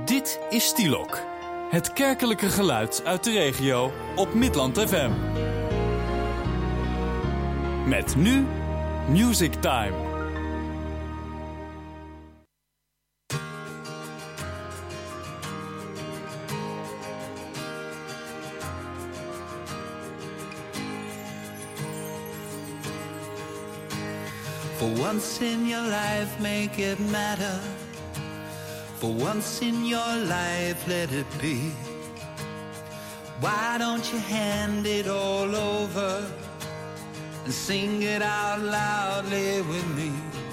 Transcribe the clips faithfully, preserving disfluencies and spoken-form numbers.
Dit is Stielok, het kerkelijke geluid uit de regio op Midland F M. Met nu Music Time. For once in your life, make it matter. For once in your life, let it be. Why don't you hand it all over and sing it out loudly with me?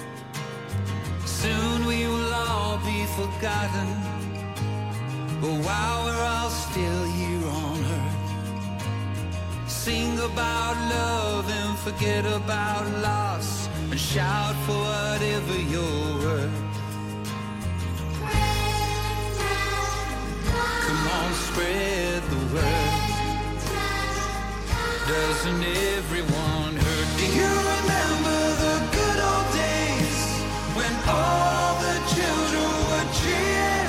Soon we will all be forgotten, but while we're all still here on earth, sing about love and forget about loss, and shout for whatever you're worth. Come on, spread the word. Doesn't everyone hurt? Do you remember the good old days when all the children were cheering?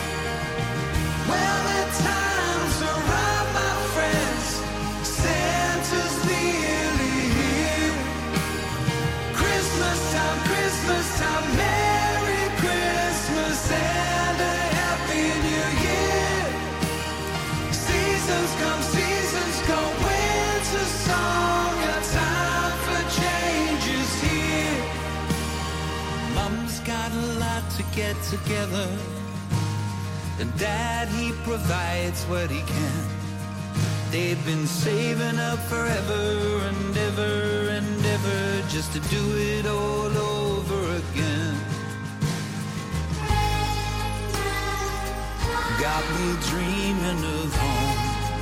Well, the times are right, my friends. Santa's nearly here. Christmas time, Christmas time, Merry Christmas and a Happy New Year. Seasons come, seasons go, winter song, a time for change is here. Mom's got a lot to get together, and Dad, he provides what he can. They've been saving up forever and ever and ever just to do it all over again. Got me dreaming of home,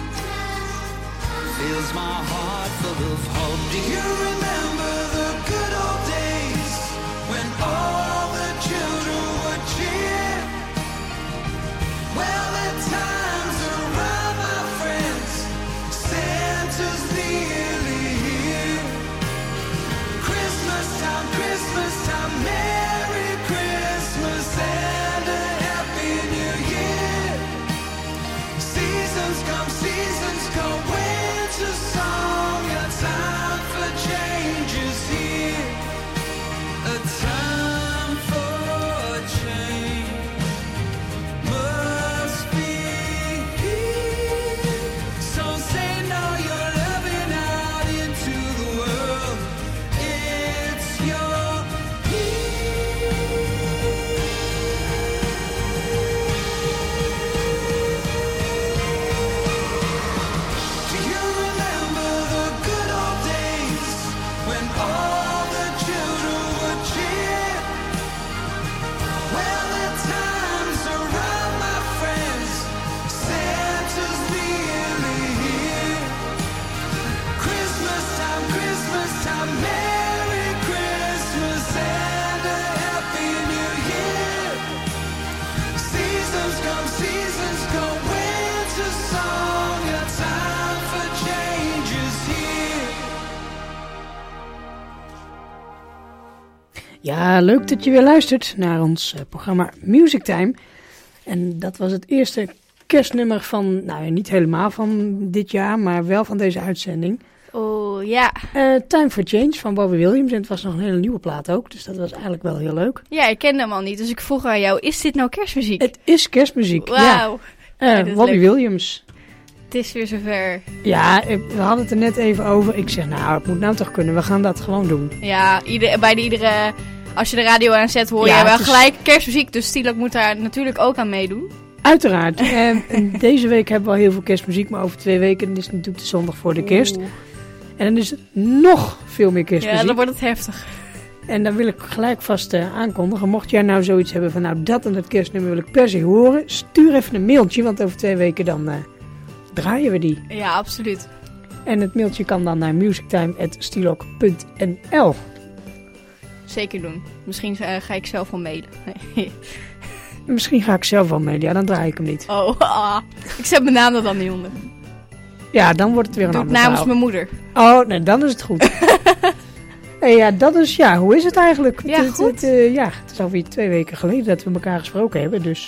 fills my heart full of hope. Do you remember the good old days when all the children were cheering? Well, the times are right, my friends. Santa's nearly here. Christmas time, Christmas time, Merry Christmas and a Happy New Year. Seasons come, seasons go, winter song, a time for change is here. A time for change must be here. So say now you're loving out into the world. It's your year. Do you remember the good old days when all the children were cheering? Well, the times are right, my friends. Santa's nearly here. Christmas time, Christmas time, Merry Christmas and a Happy New Year. Seasons come, seasons go, winter song, a time for change is here. Ja, leuk dat je weer luistert naar ons uh, programma Music Time. En dat was het eerste kerstnummer van, nou niet helemaal van dit jaar, maar wel van deze uitzending. Oh, ja. Uh, Time for Change van Bobby Williams. En het was nog een hele nieuwe plaat ook, dus dat was eigenlijk wel heel leuk. Ja, ik kende hem al niet, dus ik vroeg aan jou, is dit nou kerstmuziek? Het is kerstmuziek, Wauw. ja. Ja, Uh, dit is Bobby leuk. Williams. Het is weer zover. Ja, ik- we hadden het er net even over. Ik zeg, nou, het moet nou toch kunnen. We gaan dat gewoon doen. Ja, ieder, bij de iedere... Als je de radio aanzet, hoor Ja, je wel het is- gelijk kerstmuziek. Dus Stielok moet daar natuurlijk ook aan meedoen. Uiteraard. En, en deze week hebben we al heel veel kerstmuziek, maar over twee weken is het natuurlijk de zondag voor de kerst. Oeh. En dan is het nog veel meer kerstmuziek. Ja, dan wordt het heftig. En dan wil ik gelijk vast uh, aankondigen. Mocht jij nou zoiets hebben van, nou, dat en dat kerstnummer wil ik per se horen. Stuur even een mailtje, want over twee weken dan uh, draaien we die. Ja, absoluut. En het mailtje kan dan naar musictime at stielok punt n l. Zeker doen. Misschien uh, ga ik zelf wel mailen. Misschien ga ik zelf wel mee. Ja, dan draai ik hem niet. Oh, ah. Ik zet mijn naam er dan niet onder. Ja, dan wordt het weer een Doe het ander namens verhaal. mijn moeder. Oh, nee, dan is het goed. Hey, ja, dat is, ja, hoe is het eigenlijk? Ja, het, goed. Het, uh, ja, het is alweer twee weken geleden dat we elkaar gesproken hebben, dus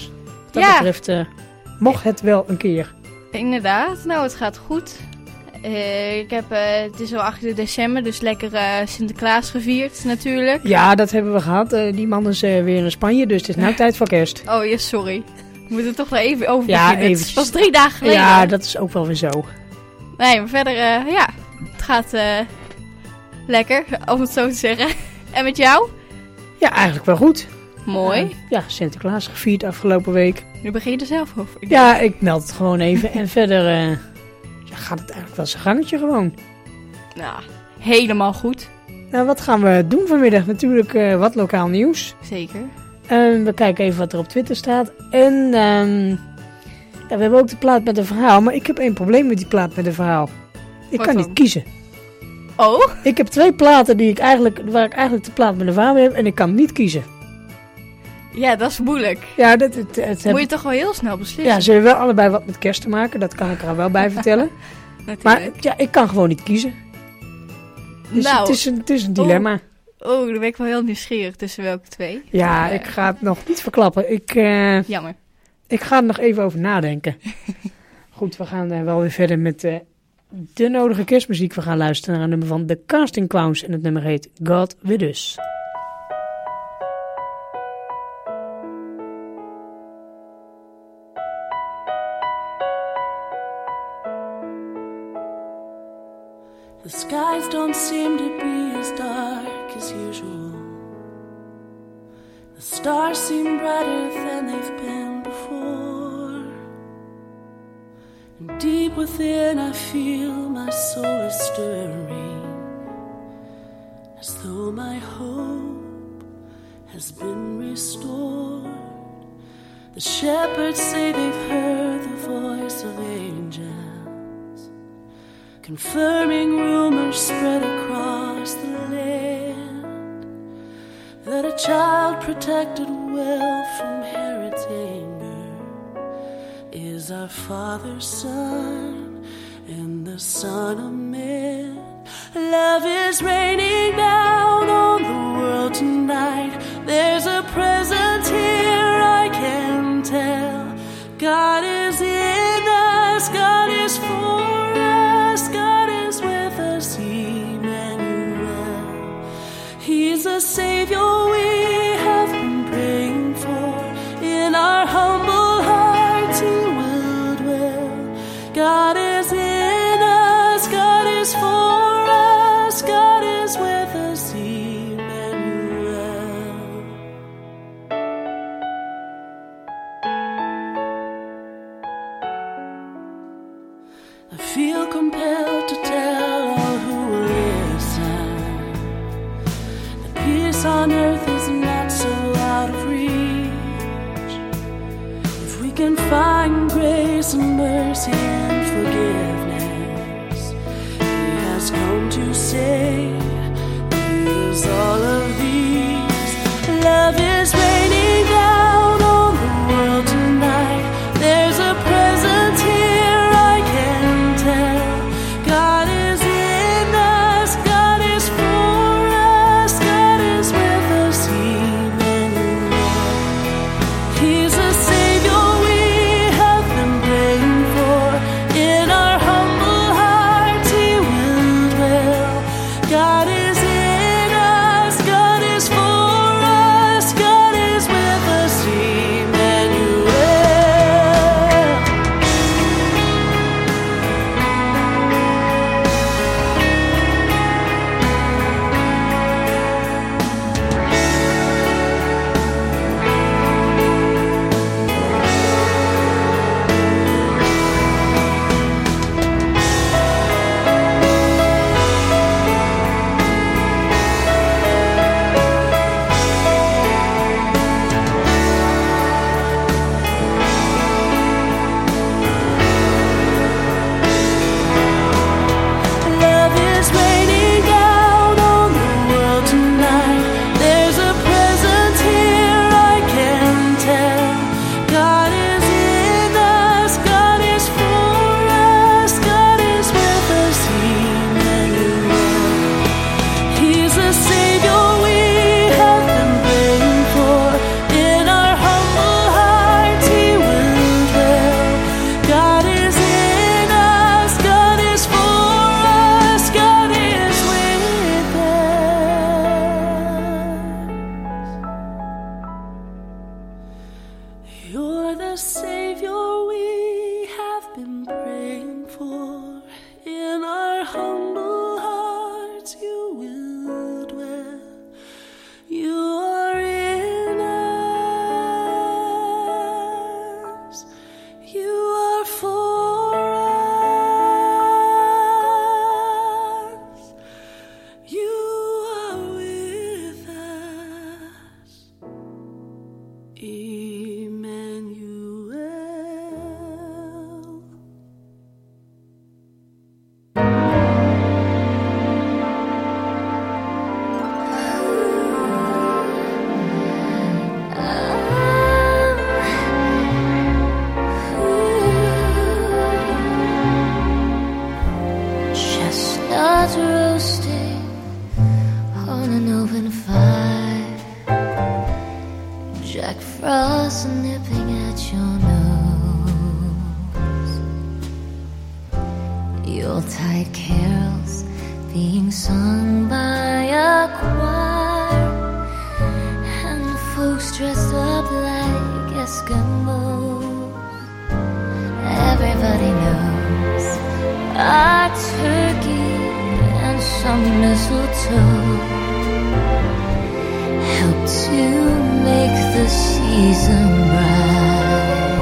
Wat dat Ja. betreft uh, mocht het wel een keer. Inderdaad, nou het gaat goed. Uh, ik heb, uh, het is al achttiende december, dus lekker uh, Sinterklaas gevierd natuurlijk. Ja, dat hebben we gehad. Uh, die man is uh, weer in Spanje, dus het is nu tijd voor kerst. Oh ja, sorry. We moeten er toch wel even over Ja, beginnen. Het eventjes. is pas drie dagen geleden. Ja, dat is ook wel weer zo. Nee, maar verder, uh, ja, het gaat uh, lekker, om het zo te zeggen. En met jou? Ja, eigenlijk wel goed. Mooi. Uh, ja, Sinterklaas gevierd afgelopen week. Nu begin je er zelf over. Ja, ik meld het gewoon even. En verder uh, ja, gaat het eigenlijk wel zijn gangetje gewoon. Nou, helemaal goed. Nou, wat gaan we doen vanmiddag? Natuurlijk uh, wat lokaal nieuws. Zeker. Uh, we kijken even wat er op Twitter staat. En uh, ja, we hebben ook de plaat met een verhaal. Maar ik heb één probleem met die plaat met een verhaal. Ik Wat kan dan? niet kiezen. Oh? Ik heb twee platen die ik eigenlijk, waar ik eigenlijk de plaat met een verhaal heb. En ik kan niet kiezen. Ja, dat is moeilijk. Ja, dat, het, het, het, Moet je toch wel heel snel beslissen. ja, ze hebben wel allebei wat met kerst te maken. Dat kan ik er wel bij vertellen. Natuurlijk. Maar ja, ik kan gewoon niet kiezen. Dus nou, het, is een, het is een dilemma. oh, dan ben ik wel heel nieuwsgierig tussen welke twee. Ja, Uh, ik ga het nog niet verklappen. Ik, uh, Jammer. ik ga er nog even over nadenken. Goed, we gaan uh, wel weer verder met uh, de nodige kerstmuziek. We gaan luisteren naar een nummer van The Casting Clowns. En het nummer heet God With Us. The skies don't seem to be as dark as usual. The stars seem brighter than they've been before. And deep within I feel my soul is stirring, as though my hope has been restored. The shepherds say they've heard the voice of angels, confirming rumors spread across the land, that a child protected well from Herod's anger is our Father's Son and the Son of Man. Love is raining down on the world tonight. There's a presence here, I can tell. God is in us, God is for us, God is with us, Emmanuel. He's a Savior we have been praying for. In our humble hearts He will dwell. God is in us, God is for us, God is with us, Emmanuel. I feel compelled to tell all who will listen that peace on earth is not so out of reach. If we can find grace and mercy and forgiveness, He has come to say He is all of these. Love is raining down on the world tonight. There's a presence here, I can tell. God is in us, God is for us, God is with us, Emmanuel. He's a Savior we have been praying for. In our humble hearts He will dwell. God is in us, You're the Savior we have been praying for. In our humble hearts you will dwell. You are in us. You are for us. You are with us. Emmanuel. Chestnuts roasting on an open fire, Jack Frost nipping at your nose, Yuletide carols being sung by a choir, and folks dressed up like Eskimos. Everybody knows a turkey and some mistletoe help to make the season bright.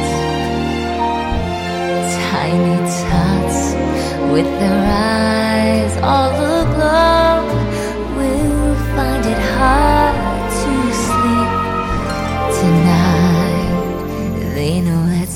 Tiny tots with their eyes all aglow will find it hard to sleep tonight. They know that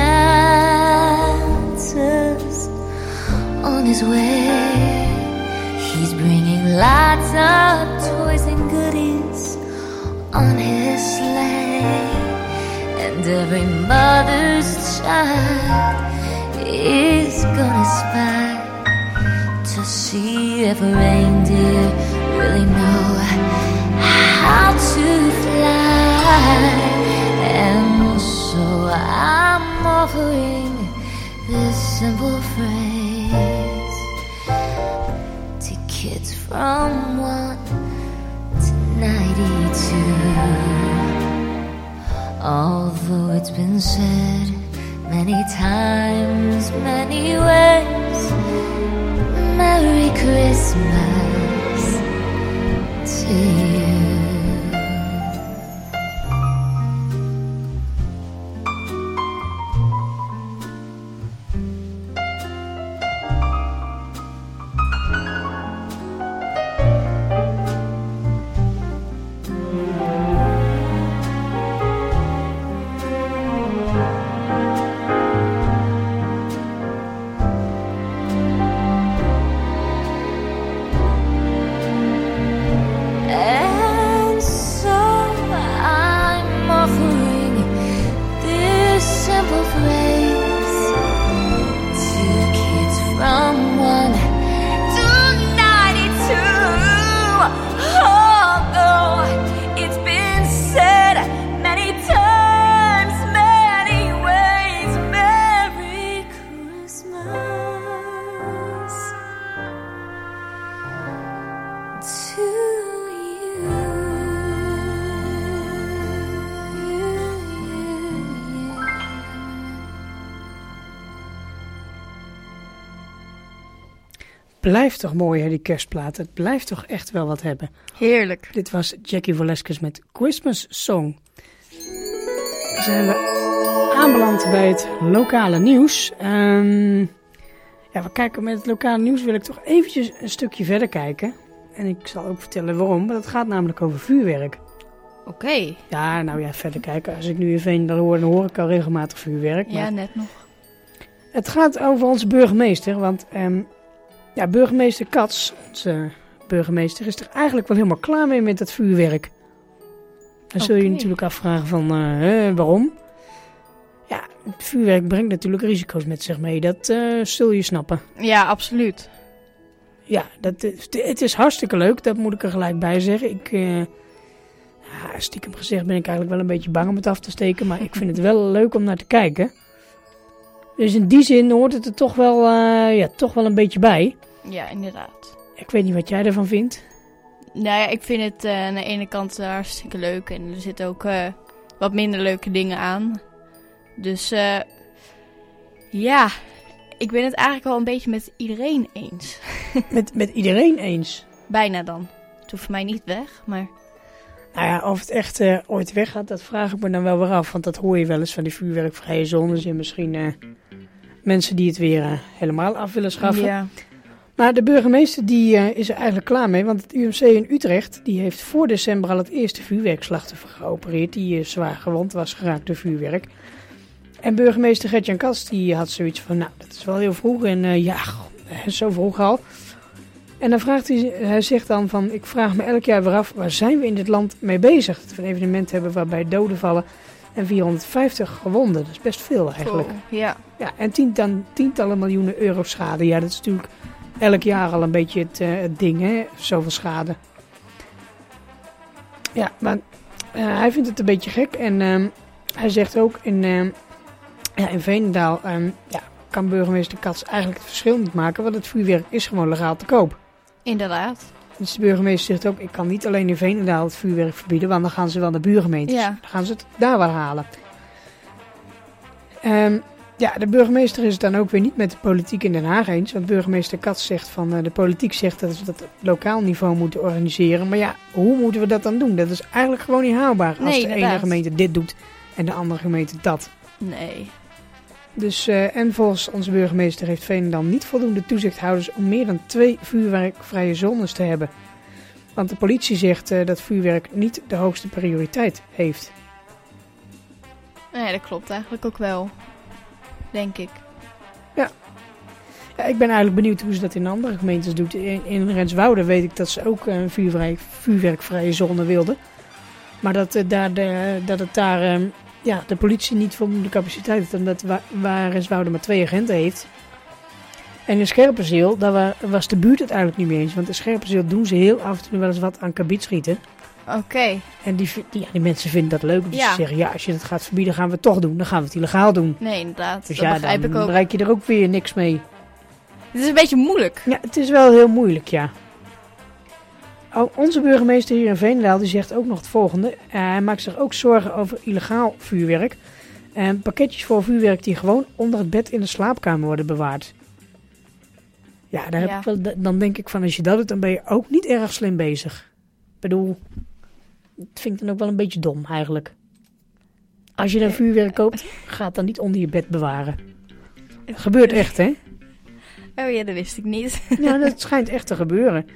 Santa's on his way. He's bringing lots of toys and goodies on his sleigh, and every mother's child is gonna spy to see if a reindeer really know how to fly. And so I'm offering this simple phrase to kids from one to ninety-two. Although it's been said many times, many ways, Merry Christmas to you. And so I'm offering this simple phrase to kids from one to ninety-two. Although it's been said many times, many ways, Merry Christmas to you. Blijft toch mooi, hè, die kerstplaat. Het blijft toch echt wel wat hebben. Heerlijk. Dit was Jackie Velasquez met Christmas Song. Dan zijn we aanbeland bij het lokale nieuws. Um, ja, we kijken met het lokale nieuws wil ik toch eventjes een stukje verder kijken. En ik zal ook vertellen waarom. Maar dat gaat namelijk over vuurwerk. Oké. Okay. Ja, nou ja, verder kijken. Als ik nu even een dan hoor, dan hoor ik al regelmatig vuurwerk. Ja, maar net nog. het gaat over onze burgemeester. Want um, ja, burgemeester Kats, onze burgemeester, is er eigenlijk wel helemaal klaar mee met dat vuurwerk. Dan zul je je Oké. natuurlijk afvragen van uh, hè, waarom. Ja, het vuurwerk brengt natuurlijk risico's met zich mee. Dat uh, zul je snappen. Ja, absoluut. Ja, dat is, het is hartstikke leuk. Dat moet ik er gelijk bij zeggen. Ik, uh, ja, stiekem gezegd ben ik eigenlijk wel een beetje bang om het af te steken. Maar ik vind het wel leuk om naar te kijken. Dus in die zin hoort het er toch wel, uh, ja, toch wel een beetje bij. Ja, inderdaad. Ik weet niet wat jij ervan vindt. Nou ja, ik vind het uh, aan de ene kant uh, hartstikke leuk. En er zitten ook uh, wat minder leuke dingen aan. Dus uh, ja, ik ben het eigenlijk wel een beetje met iedereen eens. met, met iedereen eens? Bijna dan. Het hoeft voor mij niet weg, maar... Nou ja, of het echt uh, ooit weggaat, dat vraag ik me dan wel weer af. Want dat hoor je wel eens van die vuurwerkvrije zones. En misschien uh, mensen die het weer uh, helemaal af willen schaffen. Ja. Maar de burgemeester die, uh, is er eigenlijk klaar mee. Want het U M C in Utrecht die heeft voor december al het eerste vuurwerkslachtoffer geopereerd. Die uh, zwaar gewond was geraakt door vuurwerk. En burgemeester Gert-Jan Kats die had zoiets van, nou dat is wel heel vroeg. En uh, ja, zo vroeg al. En dan vraagt hij, hij zegt dan van, ik vraag me elk jaar weer af, waar zijn we in dit land mee bezig? Dat we een evenement hebben waarbij doden vallen en vierhonderdvijftig gewonden. Dat is best veel eigenlijk. Oh, ja. Ja, en tientallen, tientallen miljoenen euro schade. Ja, dat is natuurlijk elk jaar al een beetje het, uh, het ding, hè? Zoveel schade. Ja, maar uh, hij vindt het een beetje gek. En uh, hij zegt ook, in, uh, ja, in Veenendaal um, ja, kan burgemeester Kats eigenlijk het verschil niet maken, want het vuurwerk is gewoon legaal te koop. Inderdaad. Dus de burgemeester zegt ook, ik kan niet alleen in Veenendaal het vuurwerk verbieden, want dan gaan ze wel naar buurgemeentes. Ja. Dan gaan ze het daar wel halen. Um, ja, de burgemeester is het dan ook weer niet met de politiek in Den Haag eens. Want burgemeester Kats zegt van, uh, de politiek zegt dat we dat op lokaal niveau moeten organiseren. Maar ja, hoe moeten we dat dan doen? Dat is eigenlijk gewoon niet haalbaar als nee, de inderdaad. ene gemeente dit doet en de andere gemeente dat. Nee. Dus, uh, en volgens onze burgemeester heeft Veenendaal niet voldoende toezichthouders om meer dan twee vuurwerkvrije zones te hebben. Want de politie zegt uh, dat vuurwerk niet de hoogste prioriteit heeft. Nee, dat klopt eigenlijk ook wel. Denk ik. Ja. Ja, ik ben eigenlijk benieuwd hoe ze dat in andere gemeentes doet. In, in Renswoude weet ik dat ze ook een vuurwerk, vuurwerkvrije zone wilden. Maar dat, uh, daar de, dat het daar... Uh, Ja, de politie niet voldoende capaciteit heeft, omdat wa- waar Renswoude maar twee agenten heeft. En in Scherpenzeel, daar wa- was de buurt het eigenlijk niet mee eens. Want in Scherpenzeel doen ze heel af en toe wel eens wat aan kabietschieten. Oké. Okay. En die, die, ja, die mensen vinden dat leuk. Dus ja. ze zeggen, ja, als je het gaat verbieden, gaan we het toch doen. Dan gaan we het illegaal doen. Nee, inderdaad. Dus dat ja, begrijp dan ik ook. bereik je er ook weer niks mee. Het is een beetje moeilijk. Ja, het is wel heel moeilijk, ja. Oh, onze burgemeester hier in Veenendaal die zegt ook nog het volgende. Uh, hij maakt zich ook zorgen over illegaal vuurwerk. Uh, pakketjes voor vuurwerk die gewoon onder het bed in de slaapkamer worden bewaard. Ja, daar Ja. heb ik wel, dan denk ik van, als je dat doet, dan ben je ook niet erg slim bezig. Ik bedoel, dat vind ik dan ook wel een beetje dom eigenlijk. Als je dan vuurwerk koopt, ga het dan niet onder je bed bewaren. Dat gebeurt echt, hè? Oh ja, dat wist ik niet. Ja, dat schijnt echt te gebeuren.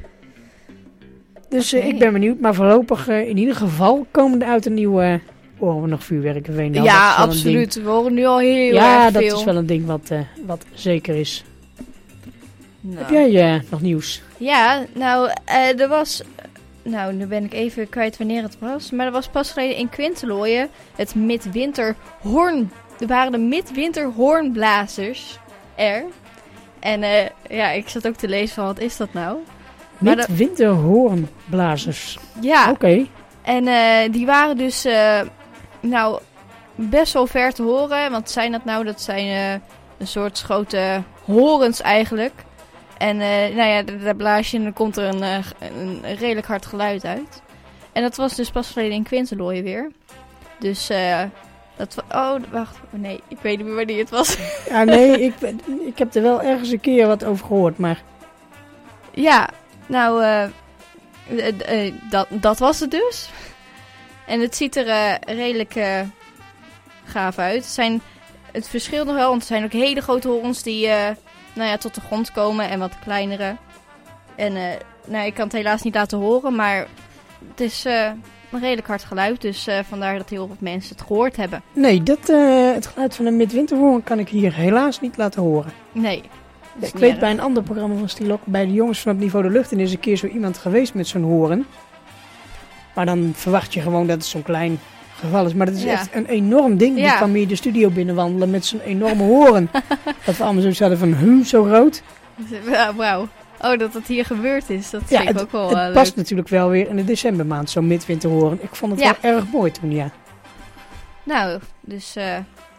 Dus uh, Okay. ik ben benieuwd. Maar voorlopig, uh, in ieder geval, komen er uit een nieuwe... Uh, horen we nog vuurwerk in Veenendaal. Ja, Dat is wel een absoluut. ding. We horen nu al heel Ja, erg dat veel. is wel een ding wat, uh, wat zeker is. Nou. Heb jij uh, nog nieuws? Ja, nou, uh, er was... Nou, nu ben ik even kwijt wanneer het was. Maar er was pas geleden in Quintelooien het midwinter hoorn... Er waren de midwinter hoornblazers er. En uh, ja, ik zat ook te lezen van, wat is dat nou? Maar Met de- winterhoornblazers. Ja, Oké. Okay. en uh, die waren dus... Uh, nou, best wel ver te horen. Want zijn dat nou? Dat zijn uh, een soort grote horens eigenlijk. En uh, nou ja, daar blaas je en dan komt er een, uh, een redelijk hard geluid uit. En dat was dus pas geleden in Quintelooien weer. Dus uh, dat... wa- Oh, wacht. Nee, ik weet niet meer wanneer het was. Ja, nee, ik, ben- ik heb er wel ergens een keer wat over gehoord, maar... Ja, nou, uh, uh, uh, dat, dat was het dus. En het ziet er uh, redelijk uh, gaaf uit. Het, zijn, het verschilt nog wel, want er zijn ook hele grote horens die uh, nou ja, tot de grond komen en wat kleinere. En uh, nou, ik kan het helaas niet laten horen, maar het is uh, een redelijk hard geluid. Dus uh, vandaar dat heel veel mensen het gehoord hebben. Nee, dat, uh, het geluid van een midwinterhoorn kan ik hier helaas niet laten horen. Nee. Ja, ik weet bij een ander programma van Stilok, bij de jongens van het Niveau de Lucht, en is een keer zo iemand geweest met zo'n hoorn. Maar dan verwacht je gewoon dat het zo'n klein geval is. Maar dat is Ja. echt een enorm ding. Die Ja. kwam hier de studio binnenwandelen met zo'n enorme hoorn. Dat we allemaal zo hadden van, huh, zo groot. Ja, wauw. Oh, dat dat hier gebeurd is, dat Ja, vind ik het, ook wel het uh, past leuk. natuurlijk wel weer in de decembermaand, zo'n midwinterhoorn. Ik vond het Ja. wel erg mooi toen, ja. Nou, dus uh,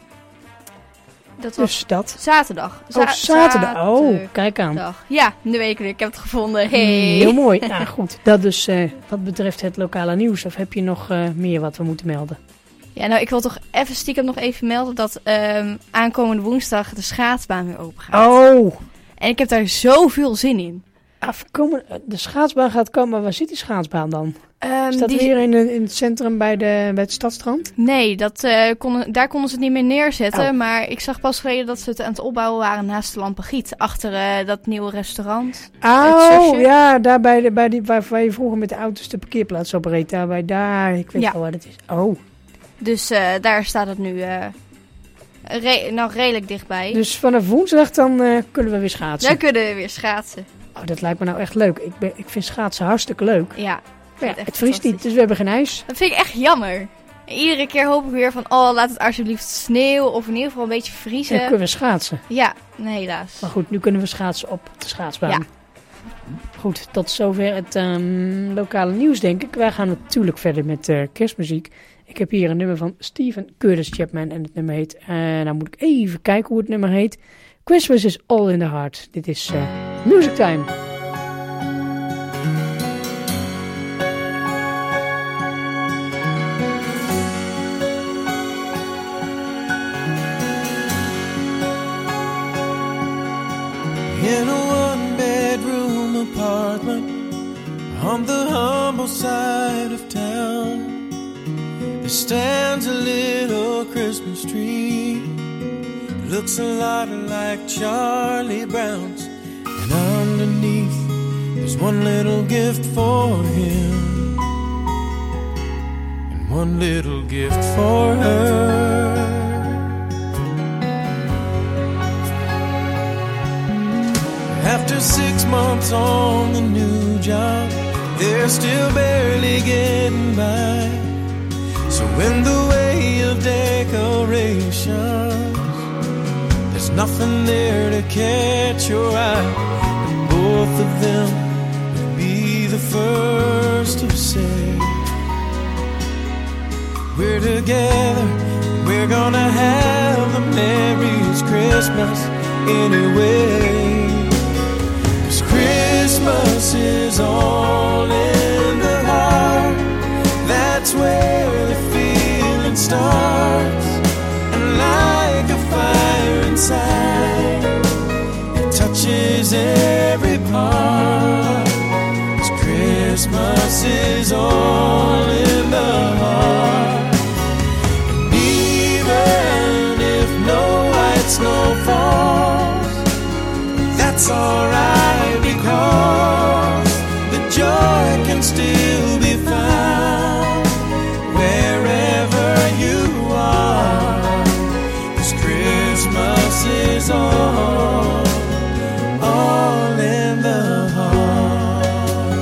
dat was Dus dat. zaterdag. Oh, Za- zaterdag. Oh, kijk aan. zaterdag. Ja, de week weer. Ik heb het gevonden. Hey. Heel mooi. Nou goed, dat dus uh, wat betreft het lokale nieuws. Of heb je nog uh, meer wat we moeten melden? Ja, nou, ik wil toch even stiekem nog even melden dat um, aankomende woensdag de schaatsbaan weer open gaat. Oh! En ik heb daar zoveel zin in. Afkomen, de schaatsbaan gaat komen, maar waar zit die schaatsbaan dan? Um, Staat die... weer in, in het centrum bij, de, bij het Stadstrand? Nee, dat, uh, kon, daar konden ze het niet meer neerzetten. Oh. Maar ik zag pas geleden dat ze het aan het opbouwen waren naast de Lampegiet. Achter uh, dat nieuwe restaurant. Oh, ja, daar bij, de, bij die, waar, waar je vroeger met de auto's de parkeerplaats op reed. Daar, bij daar, ik weet ja. wel waar het is. Oh. Dus uh, daar staat het nu uh, re- nog redelijk dichtbij. Dus vanaf woensdag dan uh, kunnen we weer schaatsen. Dan kunnen we weer schaatsen. Oh, dat lijkt me nou echt leuk. Ik, ben, ik vind schaatsen hartstikke leuk. Ja. Maar ja, het vriest niet, dus we hebben geen ijs. Dat vind ik echt jammer. Iedere keer hoop ik weer van, oh, laat het alsjeblieft sneeuwen of in ieder geval een beetje vriezen. En dan kunnen we schaatsen. Ja, nee, helaas. Maar goed, nu kunnen we schaatsen op de schaatsbaan. Ja. Goed, tot zover het um, lokale nieuws, denk ik. Wij gaan natuurlijk verder met uh, kerstmuziek. Ik heb hier een nummer van Stephen Curtis Chapman en het nummer heet... Uh, nou moet ik even kijken hoe het nummer heet. Christmas is all in the heart. Dit is uh, Music Time. In a one-bedroom apartment on the humble side of town, there stands a little Christmas tree. It looks a lot like Charlie Brown's, and underneath there's one little gift for him and one little gift for her. After six months on the new job, they're still barely getting by. So in the way of decorations, there's nothing there to catch your eye. And both of them would be the first to say, we're together, we're gonna have the merriest Christmas anyway. Christmas is all in the heart. That's where the feeling starts. And like a fire inside, it touches every part. 'Cause Christmas is all in the heart. And even if no white snow falls, that's alright. Because the joy can still be found wherever you are. 'Cause Christmas is all, all in the heart.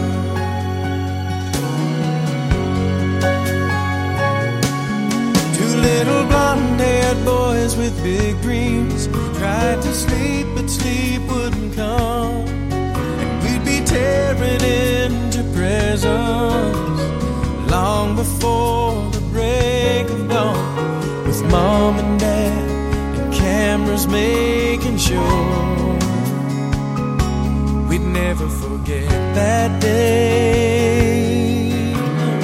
Two little blonde-haired boys with big dreams tried to sleep, but sleep wouldn't come. Tearing into presents long before the break of dawn, with mom and dad and cameras making sure we'd never forget that day.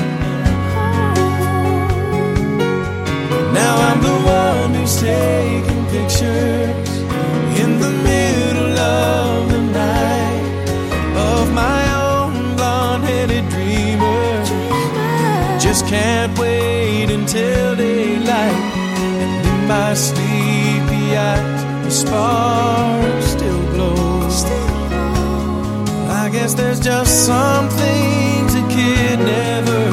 Now I'm the one who's taking pictures in the middle of the night of my own blonde-headed dreamers. Just can't wait until daylight, and in my sleepy eyes the spark still glows. I guess there's just some things a kid never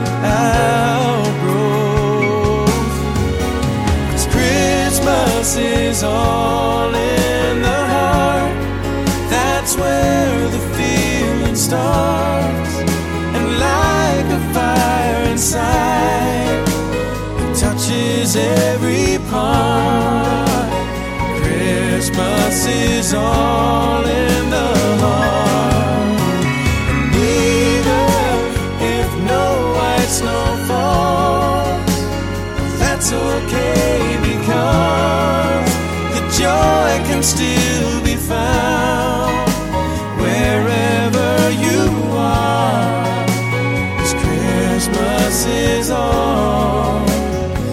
outgrows. 'Cause Christmas is all in the heart. That's where the feeling starts. And like a fire inside, it touches every part. Christmas is all in the heart. And even if no white snow falls, that's okay, because the joy can still be found wherever you are. 'Cause Christmas is all,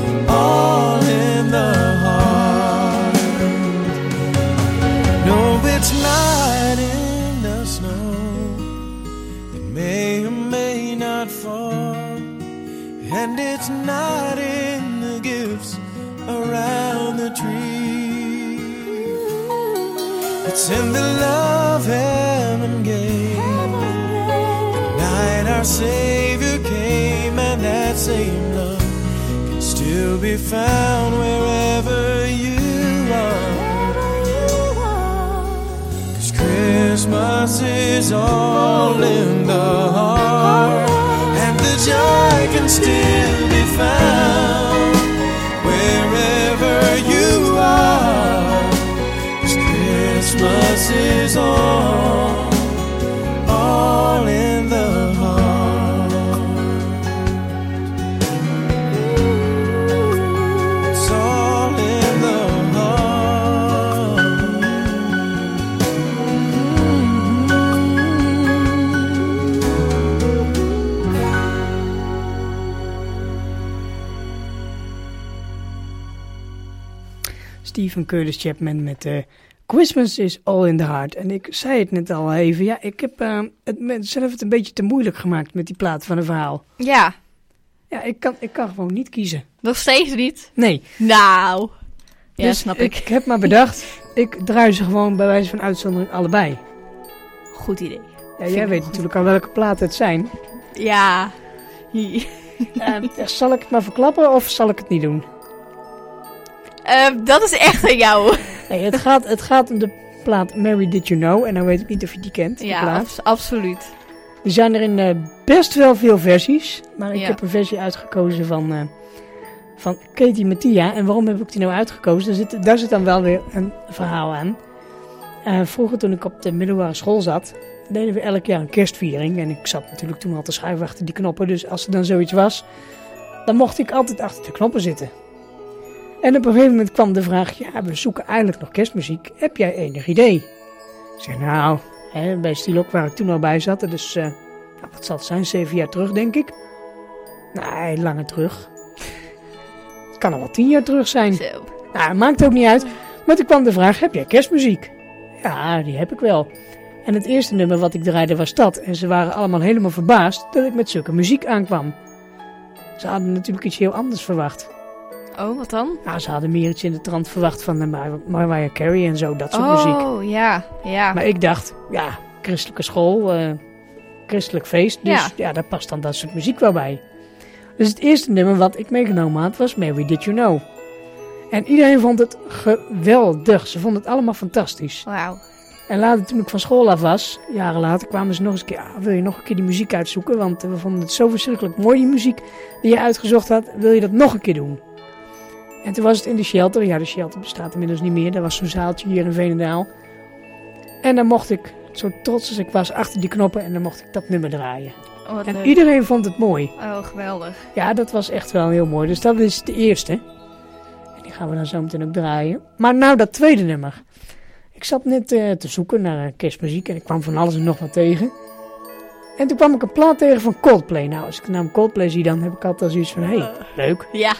It's in the love heaven gave. The night our Savior came, and that same love can still be found wherever you are. 'Cause Christmas is all in the heart, and the joy can still be found wherever you are. 'Cause Christmas is all, all in the heart. It's all in the heart. Stephen Curtis Chapman met uh, Christmas is all in the heart. En ik zei het net al even. Ja, ik heb uh, het zelf het een beetje te moeilijk gemaakt met die plaat van een verhaal. Ja, Ja, ik kan, ik kan gewoon niet kiezen. nog steeds niet. Nee. Nou, ja, Dus snap ik. ik. Ik heb maar bedacht, ik draai ze gewoon bij wijze van uitzondering allebei. Goed idee. Ja, Vind jij ik weet goed. natuurlijk al welke platen het zijn. Ja. Uh, zal ik het maar verklappen of zal ik het niet doen? Uh, dat is echt aan jou. Nee, het gaat, het gaat om de plaat Mary Did You Know. En dan weet ik niet of je die kent, die Ja, plaat. abs- absoluut. Er zijn er in uh, best wel veel versies. Maar ik Ja. heb een versie uitgekozen van, uh, van Katie Mattia. En waarom heb ik die nou uitgekozen? Daar zit, daar zit dan wel weer een verhaal aan. Uh, vroeger toen ik op de middelbare school zat, deden we elk jaar een kerstviering. En ik zat natuurlijk toen al te schuiven achter die knoppen. Dus als er dan zoiets was, dan mocht ik altijd achter de knoppen zitten. En op een gegeven moment kwam de vraag, ja, we zoeken eigenlijk nog kerstmuziek. Heb jij enig idee? Ik zei, nou, hè, bij Stilok waar ik toen al bij zat, dus uh, nou, wat zal het zijn, zeven jaar terug denk ik. Nee, langer terug. Het kan al wel tien jaar terug zijn. Zo. Nou, maakt ook niet uit. Maar toen kwam de vraag, heb jij kerstmuziek? Ja, die heb ik wel. En het eerste nummer wat ik draaide was dat. En ze waren allemaal helemaal verbaasd dat ik met zulke muziek aankwam. Ze hadden natuurlijk iets heel anders verwacht. Oh, wat dan? Nou, ze hadden meer iets in de trant verwacht van de Mar- Mariah Carey en zo, dat soort muziek. Oh, ja. Ja. Maar ik dacht, ja, christelijke school, uh, christelijk feest, dus ja. Ja. ja, daar past dan dat soort muziek wel bij. Dus het eerste nummer wat ik meegenomen had was Mary Did You Know. En iedereen vond het geweldig, ze vonden het allemaal fantastisch. Wauw. En later, toen ik van school af was, jaren later, kwamen ze nog eens een keer, ah, wil je nog een keer die muziek uitzoeken? Want we vonden het zo verschrikkelijk mooi, die muziek die je uitgezocht had, wil je dat nog een keer doen? En toen was het in de Shelter. Ja, de Shelter bestaat inmiddels niet meer. Dat was zo'n zaaltje hier in Veenendaal. En dan mocht ik, zo trots als ik was, achter die knoppen en dan mocht ik dat nummer draaien. Oh, wat En leuk. iedereen vond het mooi. Oh, geweldig. Ja, dat was echt wel heel mooi. Dus dat is de eerste. En die gaan we dan zo meteen ook draaien. Maar nou dat tweede nummer. Ik zat net uh, te zoeken naar uh, kerstmuziek en ik kwam van alles en nog wat tegen. En toen kwam ik een plaat tegen van Coldplay. Nou, als ik de naam Coldplay zie, dan heb ik altijd zoiets van, hé, hey, leuk. Ja.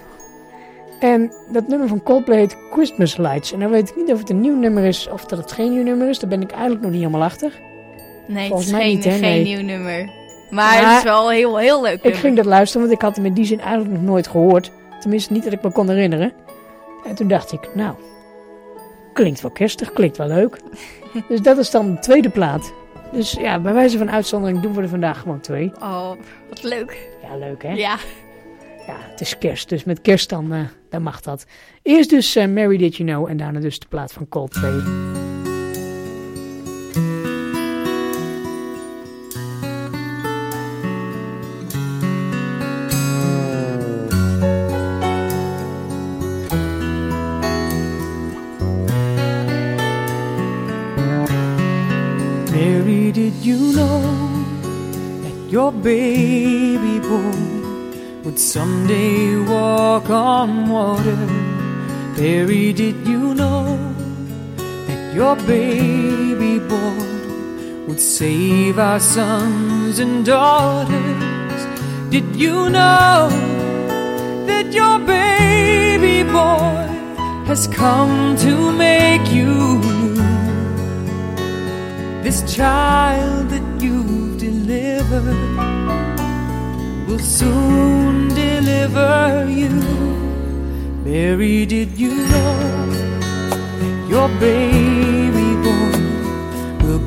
En dat nummer van Coldplay heet Christmas Lights. En dan weet ik niet of het een nieuw nummer is of dat het geen nieuw nummer is. Daar ben ik eigenlijk nog niet helemaal achter. Nee, Volgens het is mij geen, niet, hè? geen Nee. nieuw nummer. Maar Ja, het is wel een heel, heel leuk Ik nummer. ging dat luisteren, want ik had hem in die zin eigenlijk nog nooit gehoord. Tenminste, niet dat ik me kon herinneren. En toen dacht ik, nou, klinkt wel kerstig, klinkt wel leuk. Dus dat is dan de tweede plaat. Dus ja, bij wijze van uitzondering doen we er vandaag gewoon twee. Oh, wat leuk. Ja, leuk hè? Ja. Ja, het is kerst, dus met kerst dan, uh, dan mag dat. Eerst dus uh, Mary Did You Know en daarna dus de plaat van Coldplay. Mary, did you know that your baby boy would someday walk on water? Mary, did you know that your baby boy would save our sons and daughters? Did you know that your baby boy has come to make you new? This child that you've delivered will soon deliver you. Mary, did you know that your baby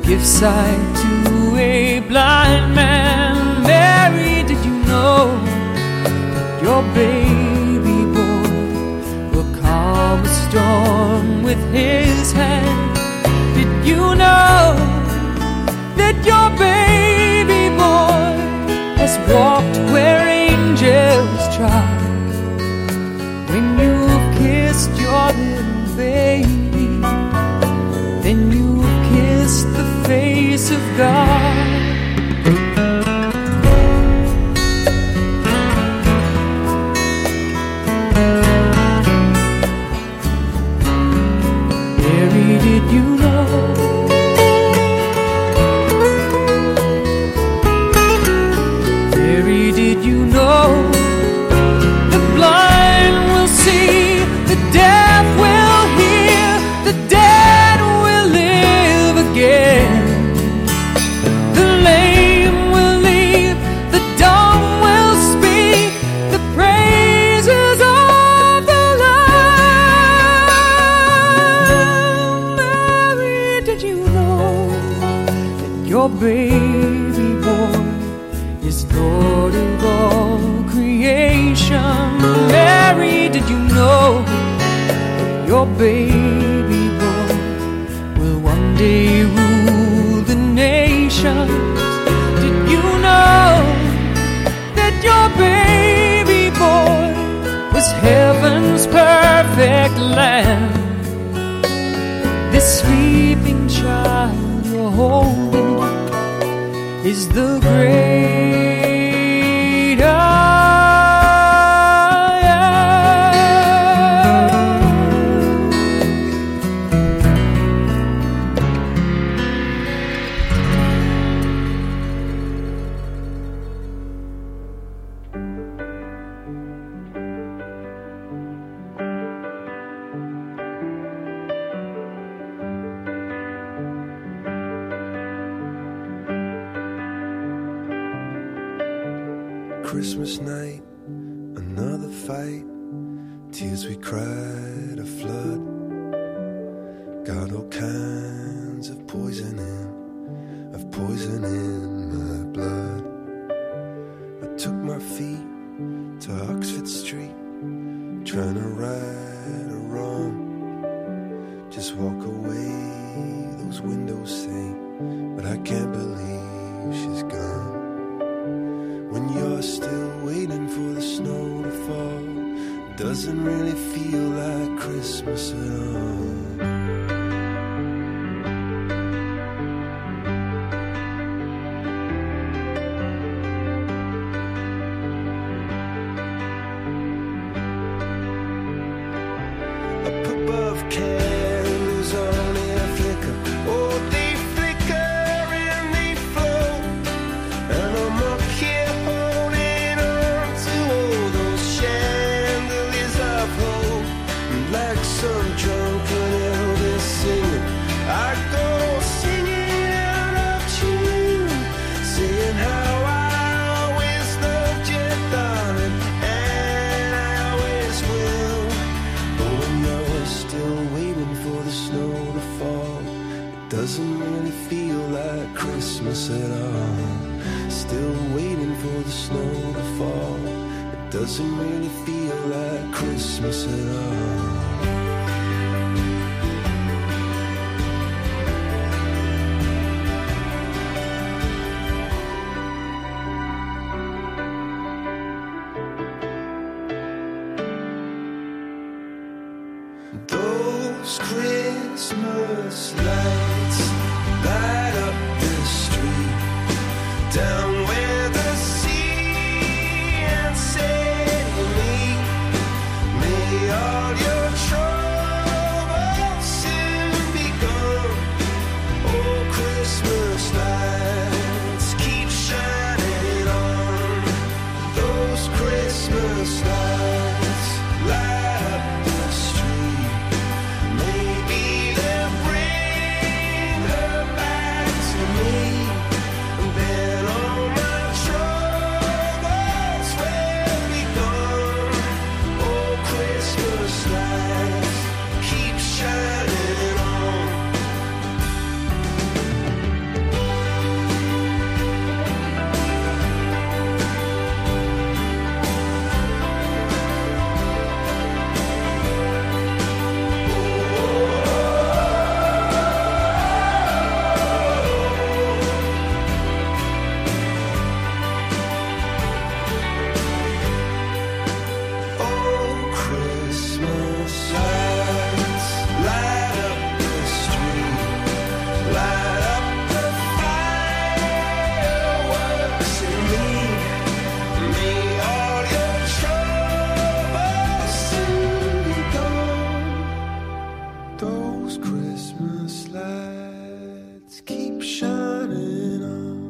give sight to a blind man. Mary, did you know that your baby boy will calm a storm with his hand? Did you know that your baby boy has walked where angels trod? When you've kissed your little baby, then you've kissed the face of God. Mary, did you know? Mary, did you know? The blind will see, the deaf will hear, the dead will live again. The lame will leap, the dumb will speak, the praises of the Lamb. Mary, did you know that your baby boy is Lord of all creation? Mary, did you know that your baby boy will one day rule the nations? Did you know that your baby boy was heaven's perfect lamb? This sleeping child you're holding is the great I am. Christmas night, another fight. Tears we cried, a flood. Got all kinds of poison in, of poison in my blood. I took my feet to Oxford Street, trying to right a wrong. Just walk away, those windows say, but I can't believe she's gone. When you're still waiting for the snow to fall, it doesn't really feel like Christmas at all. Up above candles on a flicker, oh they flicker and they float, and I'm up here holding on to all those chandeliers of hope. And like some drunken Elvis singing, I go singing out of tune, saying how I always loved you, darling, and I always will. But when you're still waiting for the snow to fall, it doesn't really feel like Christmas at all. Still waiting for the snow to fall, it doesn't really feel like Christmas at all. Those Christmas lights light up the street, down where the sea and sail meet. May all your troubles soon be gone. Oh, Christmas lights keep shining on. Those Christmas lights light up the street. Maybe they'll bring her back Those Christmas lights keep shining on.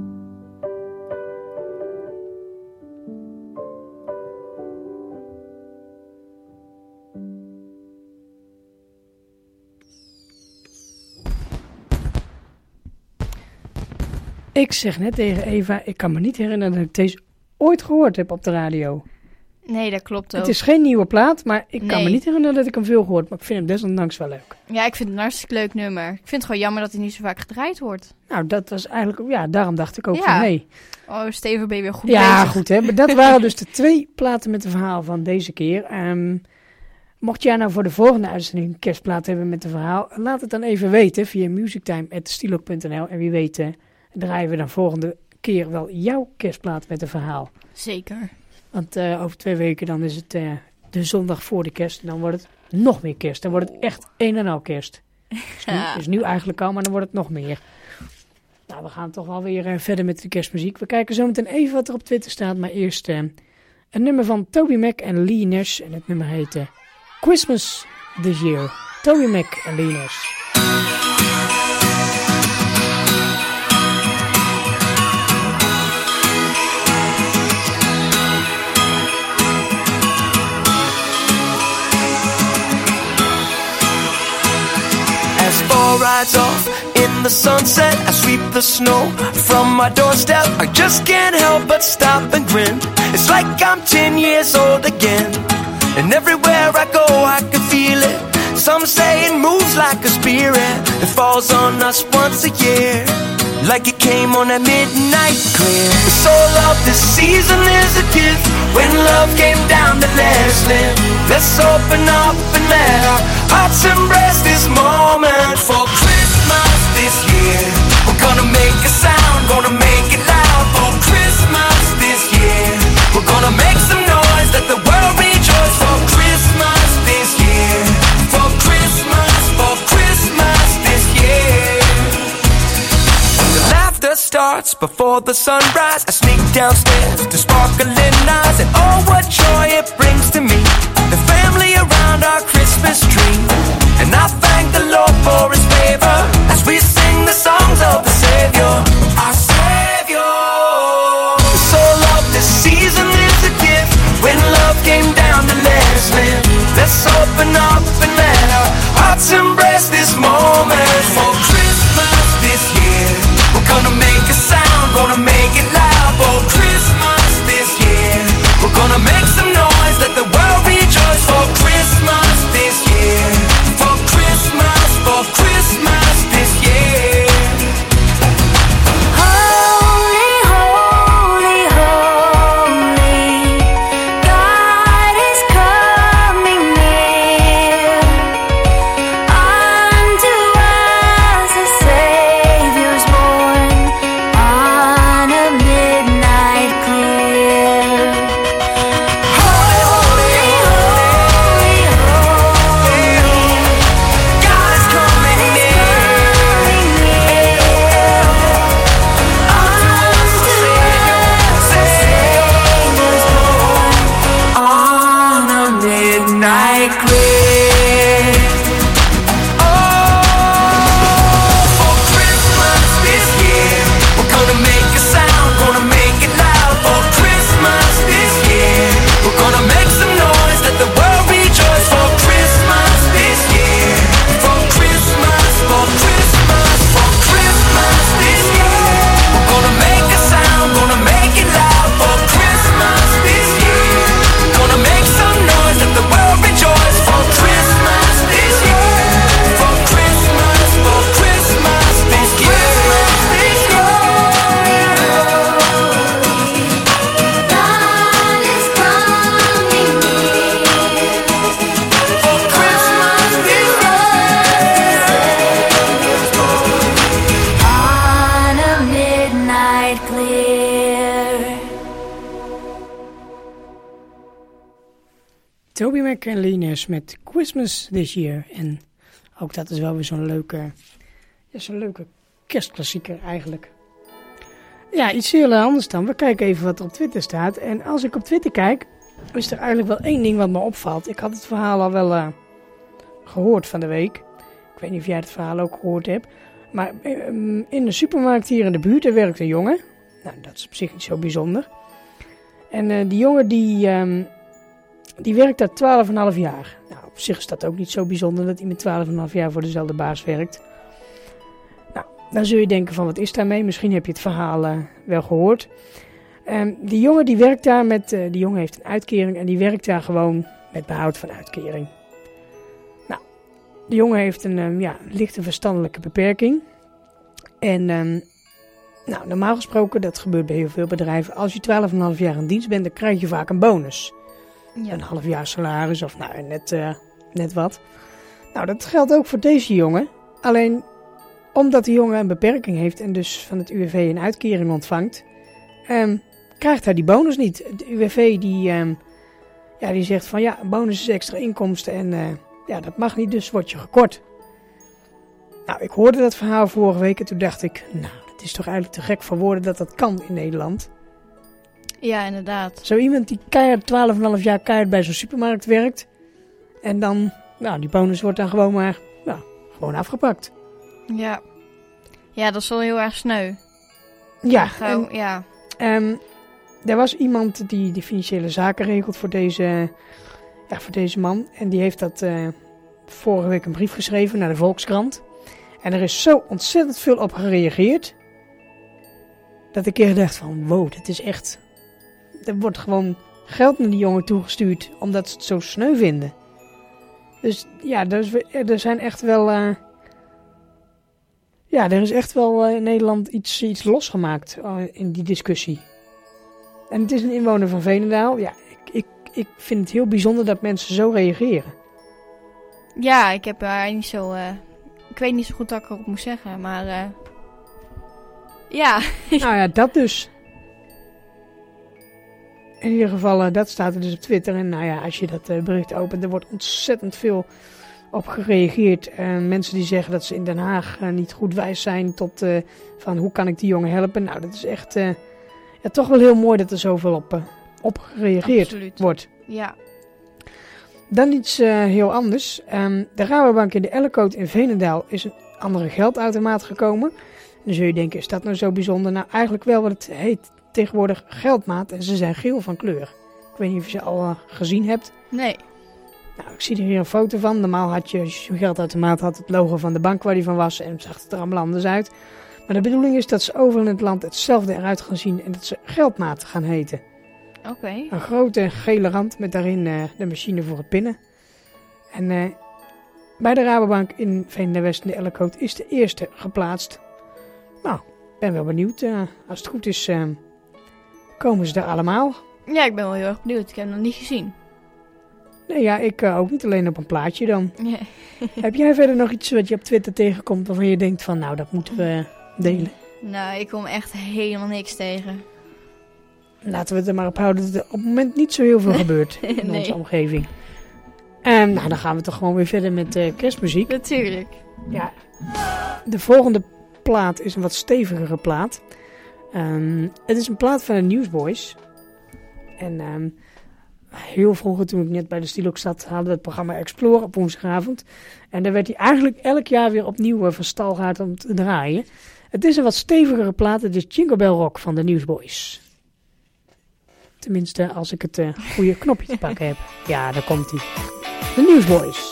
Ik zeg net tegen Eva, ik kan me niet herinneren dat ik deze ooit gehoord heb op de radio. Nee, dat klopt ook. Het is geen nieuwe plaat, maar ik kan Nee. me niet herinneren dat ik hem veel gehoord. Maar ik vind hem desondanks wel leuk. Ja, ik vind het een hartstikke leuk nummer. Ik vind het gewoon jammer dat hij niet zo vaak gedraaid wordt. Nou, dat was eigenlijk, ja, daarom dacht ik ook Ja. van, hey. Oh, Steven, ben je weer goed Ja, bezig. goed hè. Maar dat waren dus de twee platen met een verhaal van deze keer. Um, mocht jij nou voor de volgende uitzending een kerstplaat hebben met een verhaal, laat het dan even weten via musictime at stilo punt n l. En wie weet, uh, draaien we dan volgende keer wel jouw kerstplaat met een verhaal. Zeker. Want uh, over twee weken dan is het uh, de zondag voor de kerst. En dan wordt het nog meer kerst. Dan wordt het echt een en al kerst. Is nu, is nu eigenlijk al, maar dan wordt het nog meer. Nou, we gaan toch wel weer uh, verder met de kerstmuziek. We kijken zo meteen even wat er op Twitter staat. Maar eerst uh, een nummer van Toby Mac en Lee Nash. En het nummer heet uh, Christmas This Year. Toby Mac en Lee Nash. As fall rides off in the sunset, I sweep the snow from my doorstep. I just can't help but stop and grin. It's like I'm ten years old again. And everywhere I go I can feel it. Some say it moves like a spirit that falls on us once a year, like it came on a midnight clear. The soul of this season is a gift. When love came down to let us live, let's open up and let our hearts embrace this moment. For Christmas this year, we're gonna make a sound, gonna make it loud. For Christmas this year, we're gonna make some noise, let the world rejoice. For Christmas this year, for Christmas, for Christmas this year. The laughter starts before the sunrise. I sneak downstairs to sparkling eyes, and oh, what joy it brings to me. The family around our Christmas tree, and I thank the Lord for His favor as we sing the songs of the Savior, our Savior. The soul of this season is a gift. When love came down to let us live, let's open up and let our hearts embrace this moment. For Christmas this year, we're gonna make a sound, gonna make it loud. For Christmas this year, we're gonna make some noise, let the world rejoice. For Christmas this year, for Christmas, for Christmas this year. Holy, holy, holy, God is coming near. Unto us a Savior's born on a midnight clear. Holy, holy, holy, holy, God is coming near. on a midnight clear. For Christmas this year, we're gonna make a sound, gonna make it loud. For Christmas this year, we're gonna make some noise, let the world rejoice. For Christmas this year, for Christmas, for Christmas, for Christmas this year, we're gonna make a sound, gonna make it loud. For Christmas this year, gonna make some noise, let the world rejoice. For Christmas this year, for Christmas, for Christmas this year, this year. God is coming near. For Christmas this On a midnight clear. Toby Mac en Lee Nash met Christmas This Year. En ook dat is wel weer zo'n leuke, ja, zo'n leuke kerstklassieker eigenlijk. Ja, iets heel anders dan. We kijken even wat er op Twitter staat. En als ik op Twitter kijk, is er eigenlijk wel één ding wat me opvalt. Ik had het verhaal al wel uh, gehoord van de week. Ik weet niet of jij het verhaal ook gehoord hebt. Maar um, in de supermarkt hier in de buurt, er werkt een jongen. Nou, dat is op zich niet zo bijzonder. En uh, die jongen die, um, die werkt daar twaalf komma vijf jaar. Nou, op zich is dat ook niet zo bijzonder dat hij met twaalf komma vijf jaar voor dezelfde baas werkt. Nou, dan zul je denken van wat is daarmee? Misschien heb je het verhaal uh, wel gehoord. Um, die jongen die werkt daar met, uh, die jongen heeft een uitkering en die werkt daar gewoon met behoud van uitkering. Nou, de jongen heeft een um, ja, lichte verstandelijke beperking. En um, nou, normaal gesproken, dat gebeurt bij heel veel bedrijven, als je twaalf komma vijf jaar in dienst bent, dan krijg je vaak een bonus. Ja. Een half jaar salaris of nou, net, uh, net wat. Nou, dat geldt ook voor deze jongen. Alleen, omdat de jongen een beperking heeft en dus van het U W V een uitkering ontvangt, um, krijgt hij die bonus niet. Het U W V die, um, ja, die zegt van ja, bonus is extra inkomsten en uh, ja, dat mag niet, dus word je gekort. Nou, ik hoorde dat verhaal vorige week en toen dacht ik, nou, het is toch eigenlijk te gek voor woorden dat dat kan in Nederland. Ja, inderdaad. Zo iemand die keihard twaalf komma vijf jaar keihard bij zo'n supermarkt werkt. En dan, nou, die bonus wordt dan gewoon maar, nou, gewoon afgepakt. Ja. Ja, dat is wel heel erg sneu. Ja. Gauw, en, ja. Um, er was iemand die de financiële zaken regelt voor deze, ja, voor deze man. En die heeft dat uh, vorige week een brief geschreven naar de Volkskrant. En er is zo ontzettend veel op gereageerd. Dat ik eerder dacht van, wow, dit is echt... Er wordt gewoon geld naar die jongen toegestuurd, omdat ze het zo sneu vinden. Dus ja, er, is, er zijn echt wel... Uh, ja, er is echt wel uh, in Nederland iets, iets losgemaakt uh, in die discussie. En het is een inwoner van Veenendaal. Ja, ik, ik, ik vind het heel bijzonder dat mensen zo reageren. Ja, ik heb daar uh, niet zo... Uh, ik weet niet zo goed wat ik erop moet zeggen, maar... Uh, ja. Nou ja, dat dus. In ieder geval, uh, dat staat er dus op Twitter. En nou ja, als je dat uh, bericht opent, er wordt ontzettend veel op gereageerd. Uh, mensen die zeggen dat ze in Den Haag uh, niet goed wijs zijn tot uh, van hoe kan ik die jongen helpen. Nou, dat is echt uh, ja, toch wel heel mooi dat er zoveel op, uh, op gereageerd Absoluut. wordt. Ja. Dan iets uh, heel anders. Um, de Rabobank in de Ellekoot in Veenendaal is een andere geldautomaat gekomen. Dan zul je denken, is dat nou zo bijzonder? Nou, eigenlijk wel, wat het heet tegenwoordig geldmaat en ze zijn geel van kleur. Ik weet niet of je ze al uh, gezien hebt. Nee. Nou, ik zie er hier een foto van. Normaal had je, als je een geldautomaat had, het logo van de bank waar die van was en zag het er allemaal anders uit. Maar de bedoeling is dat ze overal in het land hetzelfde eruit gaan zien en dat ze geldmaten gaan heten. Oké. Okay. Een grote gele rand met daarin uh, de machine voor het pinnen. En uh, bij de Rabobank in Veenendaal-West in de Ellekoot is de eerste geplaatst. Nou, ik ben wel benieuwd. Uh, als het goed is, uh, komen ze er allemaal. Ja, ik ben wel heel erg benieuwd. Ik heb hem nog niet gezien. Nee, ja, ik uh, ook niet alleen op een plaatje dan. Yeah. Heb jij verder nog iets wat je op Twitter tegenkomt waarvan je denkt van, nou, dat moeten we delen? Nou, ik kom echt helemaal niks tegen. Laten we het er maar op houden dat er op het moment niet zo heel veel gebeurt in nee. onze omgeving. Um, nou, dan gaan we toch gewoon weer verder met uh, kerstmuziek. Natuurlijk. Ja. De volgende plaat is een wat stevigere plaat. Um, het is een plaat van de Newsboys. En um, heel vroeger, toen ik net bij de Stilox zat, hadden we het programma Explore op woensdagavond. En daar werd hij eigenlijk elk jaar weer opnieuw uh, van stal gehaald om te draaien. Het is een wat stevigere plaat. Het is Jingle Bell Rock van de Newsboys. Tenminste, als ik het uh, goede knopje te pakken heb. Ja, daar komt hij. De Newsboys.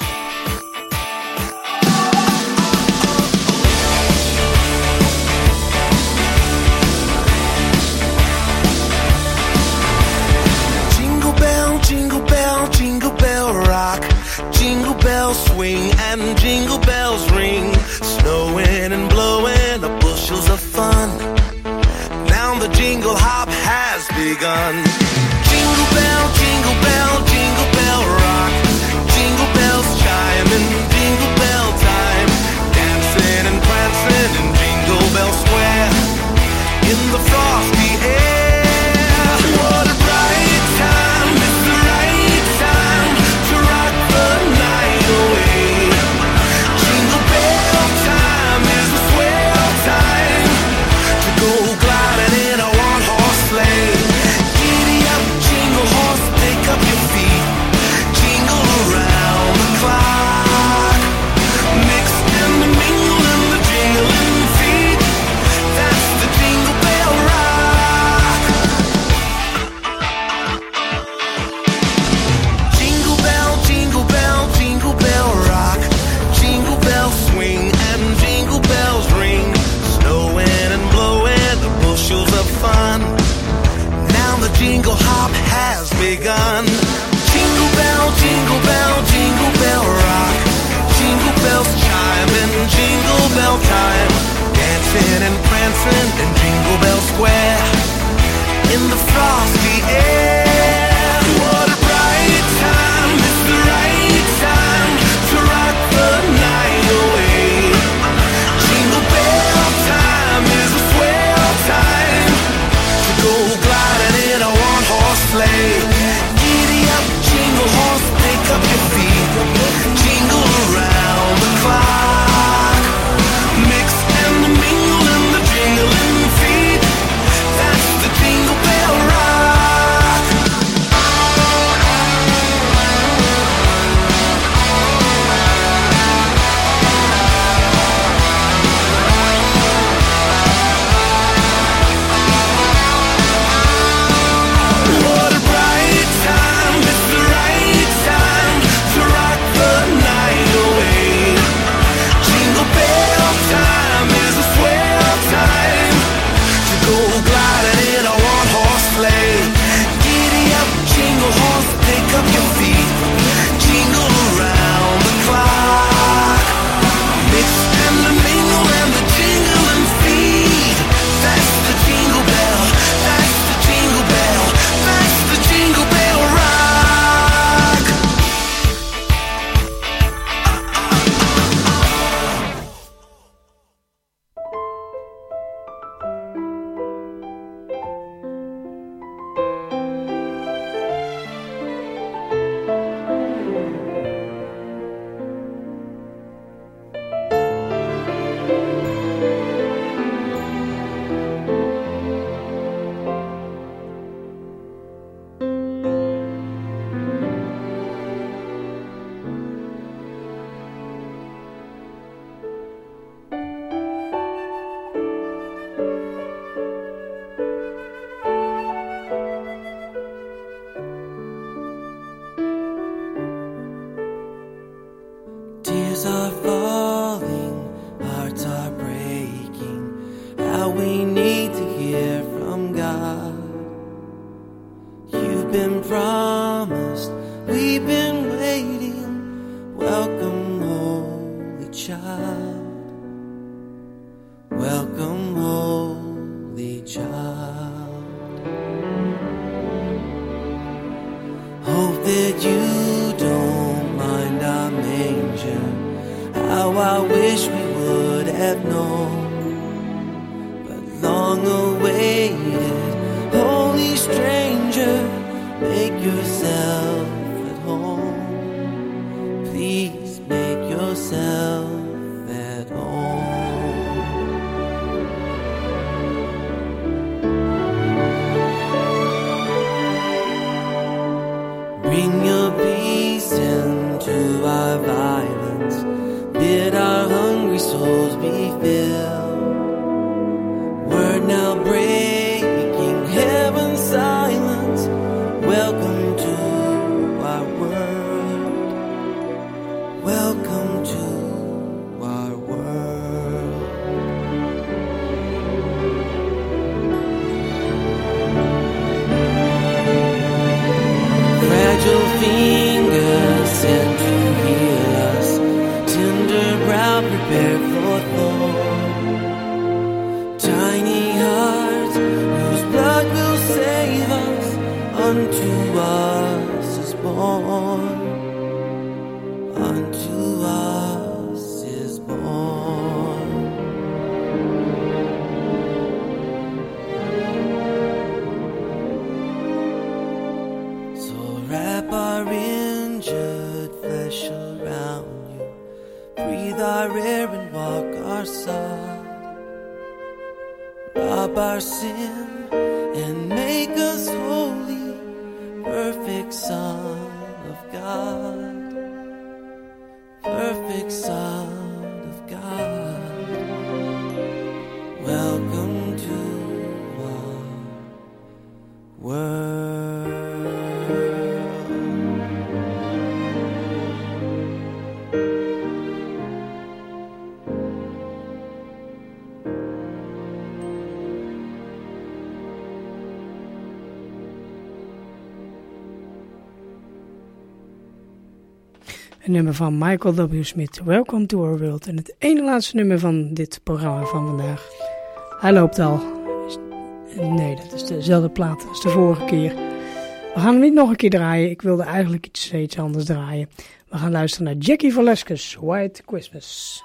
Jingle bell, jingle bell, jingle bell rock. Jingle bells swing and jingle bells ring. Snowing and blowing up bushels of fun. Now the jingle hop has begun. Jingle bell, jingle bell, jingle bell rock. Jingle bells chiming, jingle bell time. Dancing and prancing in Jingle Bell Square. In the frosty air. What a bright time, it's the right time to rock the night away. Jingle bell time is the swell time to go gliding in a one-horse sleigh. Giddy up, jingle horse, pick up your feet. bell time, dancing and prancing in Jingle Bell Square, in the frosty air. What a bright time, it's the right time to rock the night away. Jingle bell time is a swell time to go gliding in a one-horse sleigh. Giddy up, jingle horse, pick up your feet, jingle around the clock. Mix and mingle in the jingling feet, that's the Jingle Bell Rock. What a bright time, it's the right time to rock the night away. Jingle bell time is a swell time to go gliding in a one-horse sleigh. Giddy up, jingle horse, pick up your feet, jingle around the clock. Mix and the mingle and the jingling feet, that's the Jingle Bell, that's the Jingle Bell, that's the Jingle Bell Rock. Tears are falling, hearts are breaking. How we need to hear from God. You've been promised, we've been waiting. Welcome, Holy Child. Welcome, Holy Child. Hope that you don't mind our manger. How I wish we would have known. But long awaited, holy stranger, make yourself at home. Please make yourself at home. Bring your peace into our violence. Bid our hungry souls be filled. Word now breaking heaven's silence. Welcome to our world. Welcome to our world. Fragile fingers sent to heal us. Tender brow prepared for thorn. Tiny hearts whose blood will save us. Unto us is born. Unto us is born. So wrap our injured flesh around you. Breathe our air and walk our sod. Rob our sin and make us holy. Perfect Son of God. Perfect Son of God. Welcome to our world. Een nummer van Michael W. Smith, Welcome to Our World. En het ene laatste nummer van dit programma van vandaag. Hij loopt al. Nee, dat is dezelfde plaat als de vorige keer. We gaan hem niet nog een keer draaien. Ik wilde eigenlijk iets, iets anders draaien. We gaan luisteren naar Jackie Velasquez, White Christmas.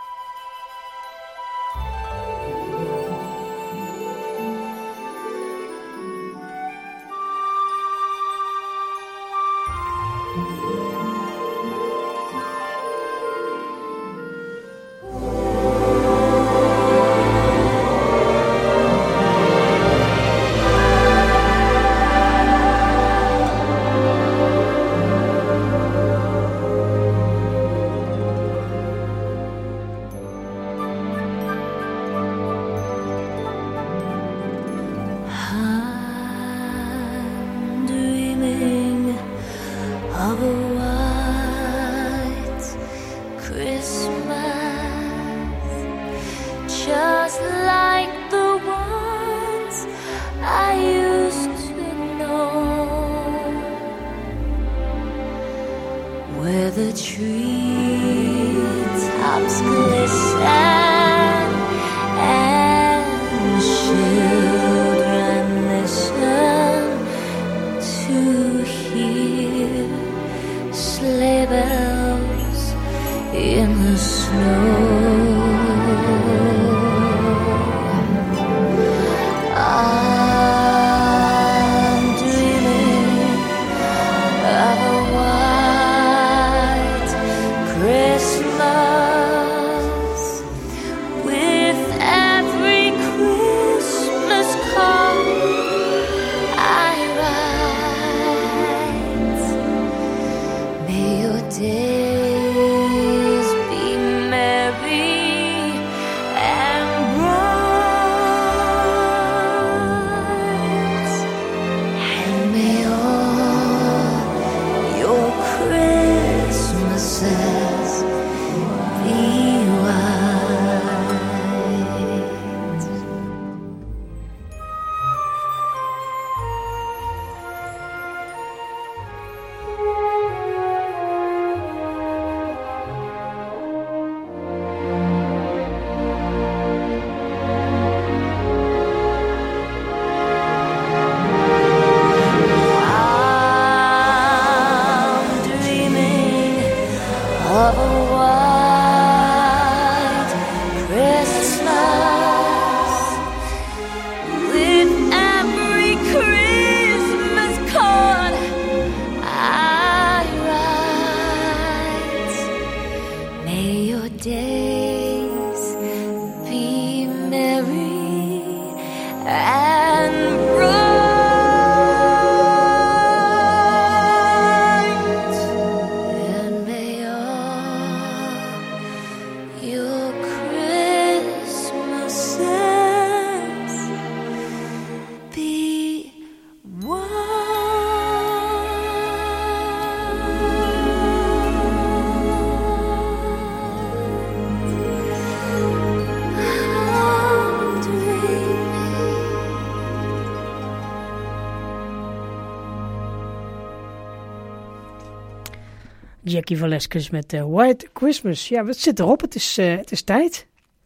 Jackie Velasquez met uh, White Christmas. Ja, wat zit erop? Het is, uh, het is tijd.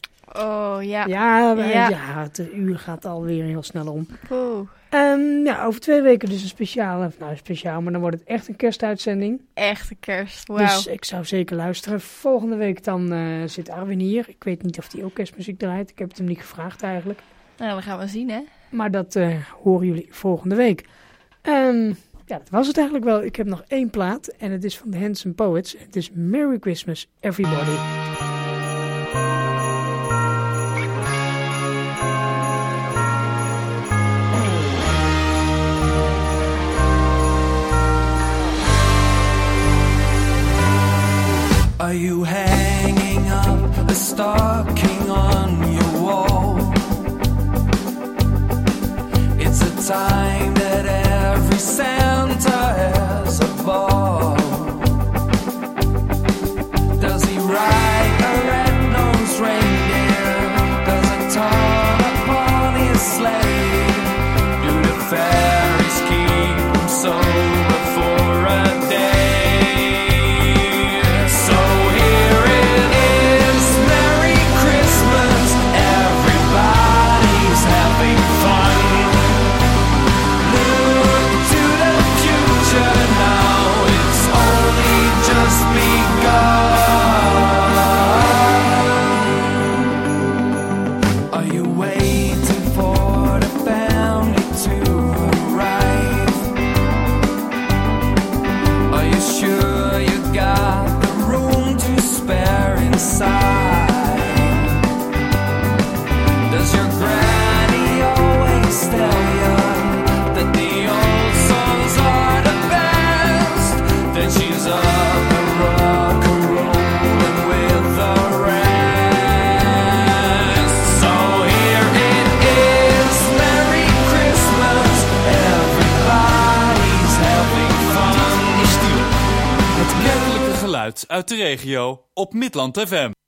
Oh, ja. Ja, wij, ja. Ja. ja, het uur gaat alweer heel snel om. Poeh. Um, ja, over twee weken dus een speciaal, nou speciaal, maar dan wordt het echt een kerstuitzending. Echte kerst, wauw. Dus ik zou zeker luisteren. Volgende week dan uh, zit Arwin hier. Ik weet niet of hij ook kerstmuziek draait. Ik heb het hem niet gevraagd eigenlijk. Nou, dan gaan we zien, hè. Maar dat uh, horen jullie volgende week. Um, ja, dat was het eigenlijk wel. Ik heb nog één plaat en het is van de Handsome Poets. Het is Merry Christmas, Everybody. Are you hanging up a stocking on your wall? It's a time that every Santa has a ball. Does he ride a red-nosed reindeer? Does it turn upon his sleigh? Do the fairies keep him sober for a day? uit de regio op Midland F M.